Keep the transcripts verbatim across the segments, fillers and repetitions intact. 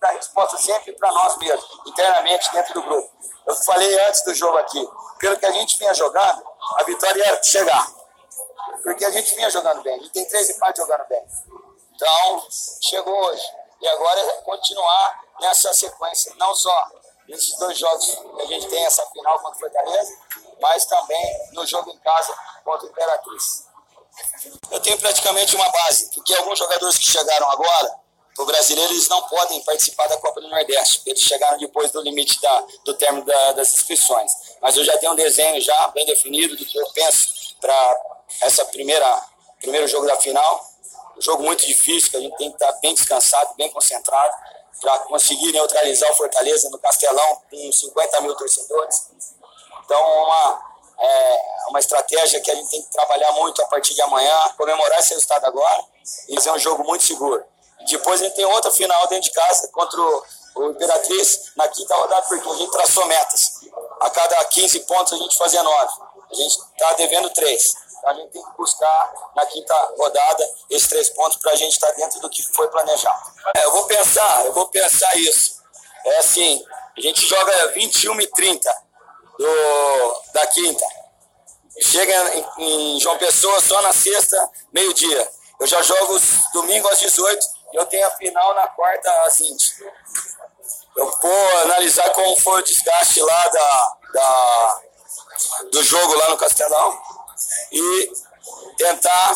dar resposta sempre para nós mesmos, internamente, dentro do grupo. Eu falei antes do jogo aqui, pelo que a gente vinha jogando, a vitória ia chegar. Porque a gente vinha jogando bem, a gente tem três empates jogando bem. Então, chegou hoje. E agora é continuar nessa sequência, não só nesses dois jogos que a gente tem, essa final contra o Fortaleza, mas também no jogo em casa contra o Imperatriz. Eu tenho praticamente uma base, porque alguns jogadores que chegaram agora, o brasileiro, eles não podem participar da Copa do Nordeste, eles chegaram depois do limite da, do término da, das inscrições. Mas eu já tenho um desenho já bem definido do que eu penso para essa primeira primeiro jogo da final. Um jogo muito difícil, que a gente tem que estar bem descansado, bem concentrado, para conseguir neutralizar o Fortaleza no Castelão com cinquenta mil torcedores. Então, uma, é, uma estratégia que a gente tem que trabalhar muito a partir de amanhã, comemorar esse resultado agora, e fazer um jogo muito seguro. Depois a gente tem outra final dentro de casa contra o, o Imperatriz na quinta rodada, porque a gente traçou metas. A cada quinze pontos a gente fazia nove. A gente está devendo três. Então a gente tem que buscar na quinta rodada esses três pontos para a gente estar tá dentro do que foi planejado. É, eu vou pensar, eu vou pensar isso. É assim, a gente joga vinte e uma e trinta do, da quinta. Chega em, em João Pessoa só na sexta, meio-dia. Eu já jogo domingo às dezoito e eu tenho a final na quarta às vinte. Eu vou analisar como foi o desgaste lá da, da, do jogo lá no Castelão e tentar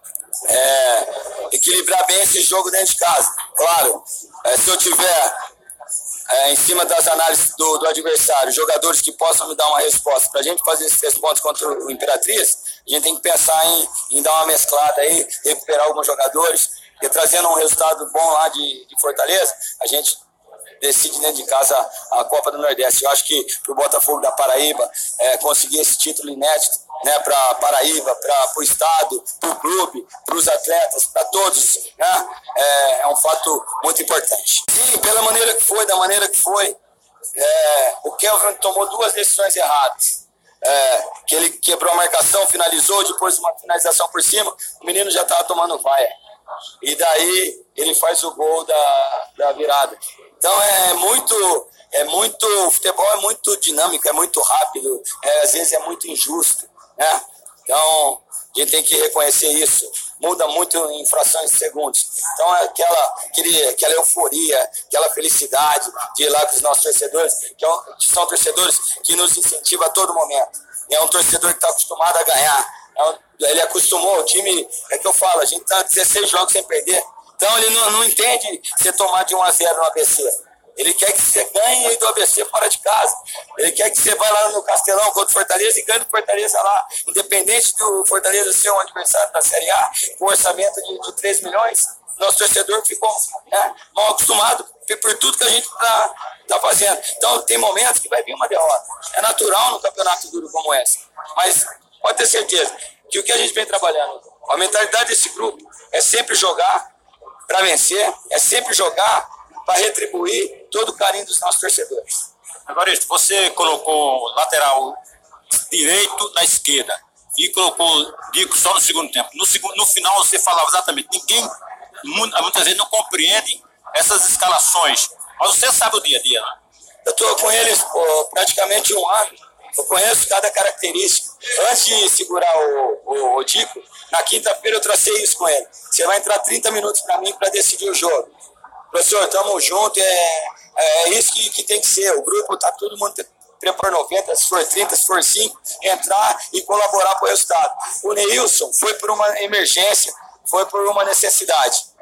é, equilibrar bem esse jogo dentro de casa. Claro, é, se eu tiver é, em cima das análises do, do adversário, jogadores que possam me dar uma resposta para a gente fazer esses três pontos contra o Imperatriz, a gente tem que pensar em, em dar uma mesclada aí, recuperar alguns jogadores, e trazendo um resultado bom lá de, de Fortaleza, a gente decide dentro de casa a Copa do Nordeste. Eu acho que para o Botafogo da Paraíba é, conseguir esse título inédito, né, para Paraíba, para o Estado, para o clube, para os atletas, para todos, né, é, é um fato muito importante. Sim, pela maneira que foi, da maneira que foi, é, o Kelvin tomou duas decisões erradas. É, que ele quebrou a marcação, finalizou, depois uma finalização por cima, o menino já estava tomando vaia. E daí ele faz o gol da, da virada. Então é muito, é muito, o futebol é muito dinâmico, é muito rápido, é, às vezes é muito injusto, né? Então a gente tem que reconhecer isso. Muda muito em frações de segundos. Então é aquela, aquele, aquela euforia, aquela felicidade de ir lá com os nossos torcedores, que, é um, que são torcedores que nos incentivam a todo momento. É um torcedor que está acostumado a ganhar. É um, ele acostumou, o time, é que eu falo, a gente está dezesseis jogos sem perder. Então ele não, não entende você tomar de um a zero no A B C. Ele quer que você ganhe do A B C fora de casa. Ele quer que você vá lá no Castelão contra o Fortaleza e ganhe do Fortaleza lá. Independente do Fortaleza ser um adversário da Série A, com um orçamento de, de três milhões, nosso torcedor ficou, né, mal acostumado por tudo que a gente está tá fazendo. Então tem momentos que vai vir uma derrota. É natural no campeonato duro como esse. Mas pode ter certeza que o que a gente vem trabalhando, a mentalidade desse grupo é sempre jogar para vencer, é sempre jogar para retribuir todo o carinho dos nossos torcedores. Agora, você colocou lateral direito na esquerda e colocou Dico só no segundo tempo. No, segundo, no final você falava exatamente, ninguém muitas vezes não compreende essas escalações, mas você sabe o dia a dia, né? Eu estou com eles pô, praticamente um ano, eu conheço cada característica. Antes de segurar o, o, o Dico, na quinta-feira eu tracei isso com ele. Você vai entrar trinta minutos para mim para decidir o jogo. Professor, estamos juntos, é, é isso que, que tem que ser. O grupo está todo mundo por noventa, se for trinta, se for cinco, entrar e colaborar para o resultado. O Neilson foi por uma emergência, foi por uma necessidade.